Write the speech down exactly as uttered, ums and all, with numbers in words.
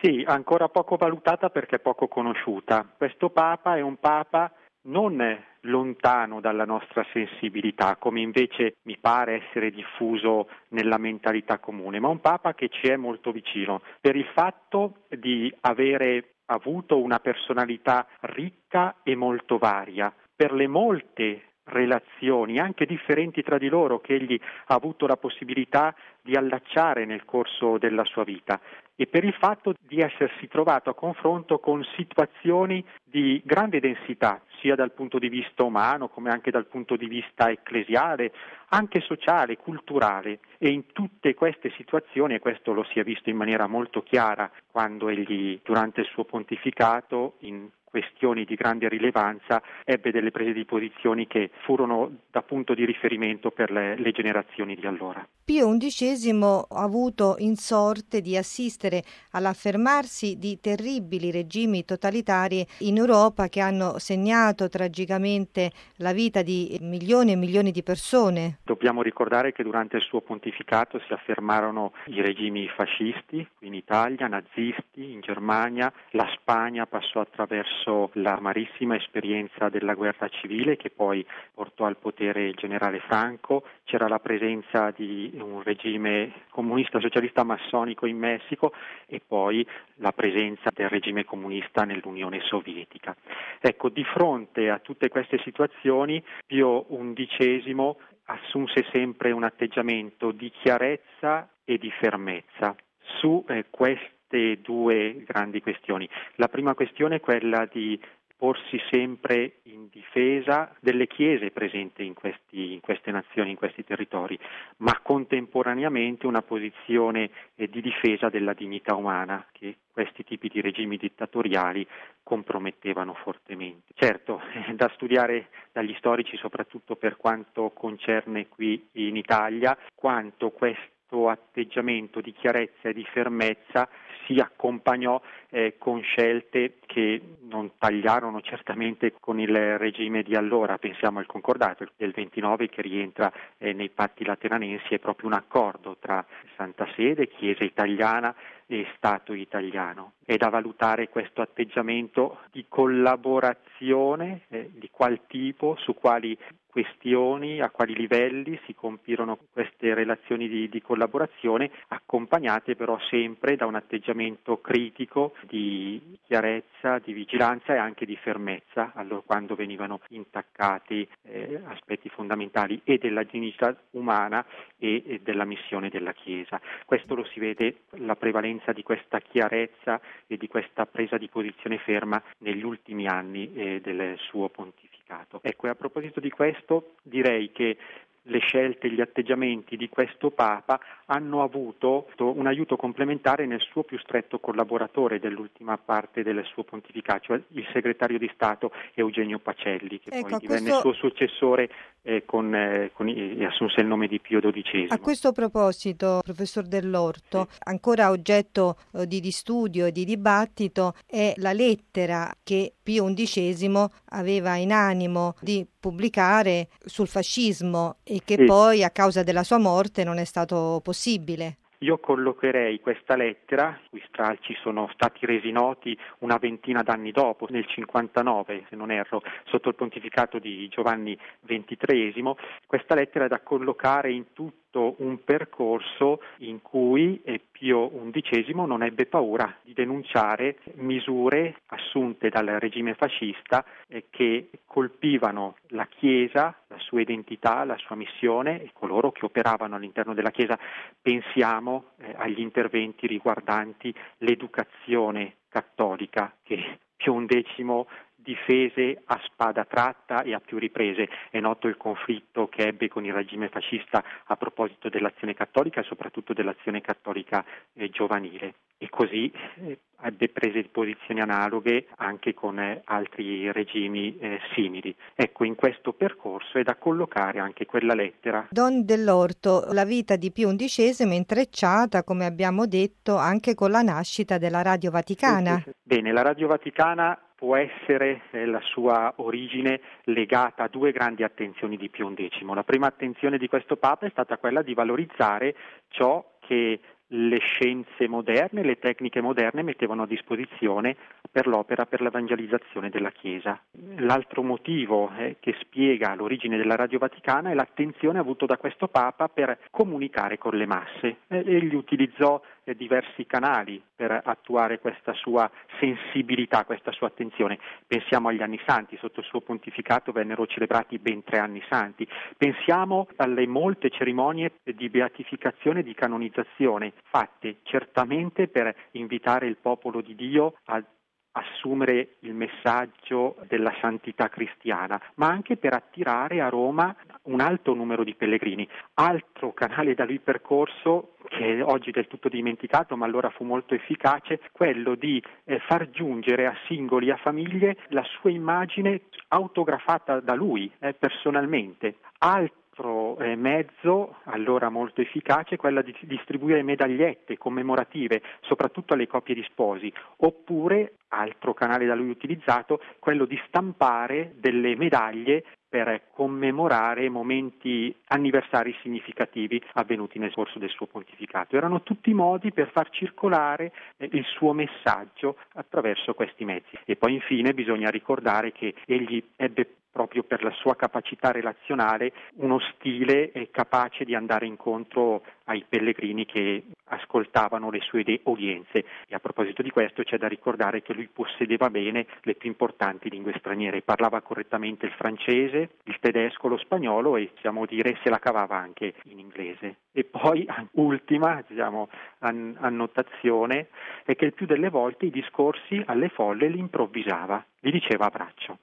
Sì, ancora poco valutata perché poco conosciuta. Questo Papa è un Papa non lontano dalla nostra sensibilità, come invece mi pare essere diffuso nella mentalità comune, ma un Papa che ci è molto vicino per il fatto di avere avuto una personalità ricca e molto varia, per le molte relazioni, anche differenti tra di loro, che egli ha avuto la possibilità di allacciare nel corso della sua vita, e per il fatto di essersi trovato a confronto con situazioni di grande densità, sia dal punto di vista umano come anche dal punto di vista ecclesiale, anche sociale, culturale, e in tutte queste situazioni, e questo lo si è visto in maniera molto chiara quando egli durante il suo pontificato in questioni di grande rilevanza ebbe delle prese di posizioni che furono da punto di riferimento per le, le generazioni di allora. Pio undicesimo ha avuto in sorte di assistere all'affermarsi di terribili regimi totalitari in Europa che hanno segnato tragicamente la vita di milioni e milioni di persone. Dobbiamo ricordare che durante il suo pontificato si affermarono i regimi fascisti in Italia, nazisti in Germania, la Spagna passò attraverso l'amarissima esperienza della guerra civile che poi portò al potere il generale Franco, c'era la presenza di un regime comunista socialista massonico in Messico e poi la presenza del regime comunista nell'Unione Sovietica. Ecco, di fronte a tutte queste situazioni Pio undicesimo assunse sempre un atteggiamento di chiarezza e di fermezza su eh, queste due grandi questioni. La prima questione è quella di porsi sempre in difesa delle chiese presenti in, questi, in queste nazioni, in questi territori, ma contemporaneamente una posizione eh, di difesa della dignità umana che questi tipi di regimi dittatoriali compromettevano fortemente. Certo, è da studiare dagli storici, soprattutto per quanto concerne qui in Italia, quanto questo atteggiamento di chiarezza e di fermezza si accompagnò eh, con scelte che non tagliarono certamente con il regime di allora. Pensiamo al concordato del ventinove che rientra eh, nei patti lateranensi, è proprio un accordo tra Santa Sede, Chiesa italiana e Stato italiano. È da valutare questo atteggiamento di collaborazione, eh, di qual tipo, su quali questioni, a quali livelli si compirono queste relazioni di, di collaborazione, accompagnate però sempre da un atteggiamento critico, di chiarezza, di vigilanza e anche di fermezza, allora quando venivano intaccati eh, aspetti fondamentali e della dignità umana e, e della missione della Chiesa. Questo lo si vede, la prevalenza di questa chiarezza e di questa presa di posizione ferma negli ultimi anni eh, del suo pontificato. Ecco, e a proposito di questo direi che le scelte, gli atteggiamenti di questo Papa hanno avuto un aiuto complementare nel suo più stretto collaboratore dell'ultima parte del suo pontificato, cioè il segretario di Stato Eugenio Pacelli, che ecco, poi divenne questo... suo successore eh, con, eh, con, e assunse il nome di Pio dodicesimo. A questo proposito, professor Dell'Orto, sì. Ancora oggetto eh, di, di studio e di dibattito è la lettera che Pio undicesimo aveva in animo di pubblicare sul fascismo e che sì. Poi a causa della sua morte non è stato possibile. Io collocherei questa lettera, i cui stralci sono stati resi noti una ventina d'anni dopo, nel cinquantanove, se non erro, sotto il pontificato di Giovanni ventitreesimo, questa lettera è da collocare in tutto un percorso in cui Pio undicesimo non ebbe paura di denunciare misure assunte dal regime fascista eh, che colpivano la Chiesa, la sua identità, la sua missione e coloro che operavano all'interno della Chiesa. Pensiamo eh, agli interventi riguardanti l'educazione cattolica che Pio undicesimo difese a spada tratta e a più riprese. È noto il conflitto che ebbe con il regime fascista a proposito dell'azione cattolica e soprattutto dell'azione cattolica eh, giovanile. E così eh, ebbe prese di posizioni analoghe anche con eh, altri regimi eh, simili. Ecco, in questo percorso è da collocare anche quella lettera. Don Dell'Orto, la vita di Pio undicesimo è intrecciata, come abbiamo detto, anche con la nascita della Radio Vaticana. Sì, sì, sì. Bene, la Radio Vaticana può essere eh, la sua origine legata a due grandi attenzioni di Pio undicesimo. La prima attenzione di questo Papa è stata quella di valorizzare ciò che le scienze moderne, le tecniche moderne mettevano a disposizione per l'opera, per l'evangelizzazione della Chiesa. L'altro motivo eh, che spiega l'origine della Radio Vaticana è l'attenzione avuta da questo Papa per comunicare con le masse. Eh, egli utilizzò eh, diversi canali per attuare questa sua sensibilità, questa sua attenzione. Pensiamo agli anni santi, sotto il suo pontificato vennero celebrati ben tre anni santi. Pensiamo alle molte cerimonie di beatificazione e di canonizzazione, fatte certamente per invitare il popolo di Dio a assumere il messaggio della santità cristiana, ma anche per attirare a Roma un alto numero di pellegrini. Altro canale da lui percorso, che è oggi del tutto dimenticato, ma allora fu molto efficace, quello di eh, far giungere a singoli, a famiglie, la sua immagine autografata da lui eh, personalmente. Altro eh, mezzo, allora molto efficace, quella di distribuire medagliette commemorative, soprattutto alle coppie di sposi, oppure, altro canale da lui utilizzato, quello di stampare delle medaglie per commemorare momenti, anniversari significativi avvenuti nel corso del suo pontificato. Erano tutti modi per far circolare eh, il suo messaggio attraverso questi mezzi. E poi infine bisogna ricordare che egli ebbe proprio per la sua capacità relazionale uno stile eh, capace di andare incontro ai pellegrini che ascoltavano le sue udienze. E a proposito di questo c'è da ricordare che lui possedeva bene le più importanti lingue straniere, parlava correttamente il francese, il tedesco, lo spagnolo e possiamo dire se la cavava anche in inglese. E poi, ultima diciamo, an- annotazione, è che il più delle volte i discorsi alle folle li improvvisava, li diceva a braccio.